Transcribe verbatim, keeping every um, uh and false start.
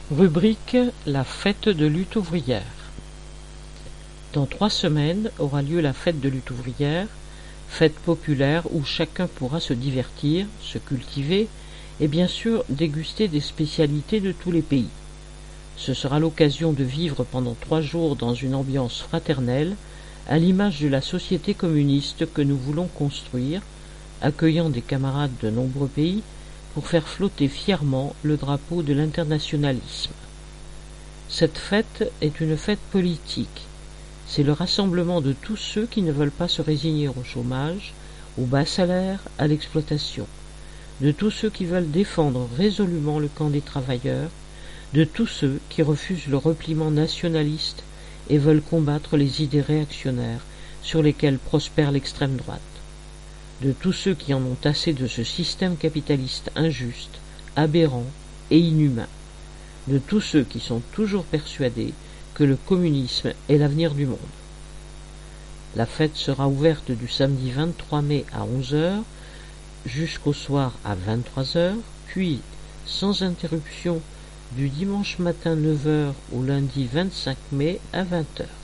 Rubrique La fête de lutte ouvrière. Dans trois semaines aura lieu la fête de lutte ouvrière, fête populaire où chacun pourra se divertir, se cultiver et bien sûr déguster des spécialités de tous les pays. Ce sera l'occasion de vivre pendant trois jours dans une ambiance fraternelle, à l'image de la société communiste que nous voulons construire, accueillant des camarades de nombreux pays, pour faire flotter fièrement le drapeau de l'internationalisme. Cette fête est une fête politique. C'est le rassemblement de tous ceux qui ne veulent pas se résigner au chômage, au bas salaire, à l'exploitation, de tous ceux qui veulent défendre résolument le camp des travailleurs, de tous ceux qui refusent le repliement nationaliste et veulent combattre les idées réactionnaires sur lesquelles prospère l'extrême droite, de tous ceux qui en ont assez de ce système capitaliste injuste, aberrant et inhumain, de tous ceux qui sont toujours persuadés que le communisme est l'avenir du monde. La fête sera ouverte du samedi vingt-trois mai à onze heures jusqu'au soir à vingt-trois heures, puis sans interruption du dimanche matin neuf heures au lundi vingt-cinq mai à vingt heures.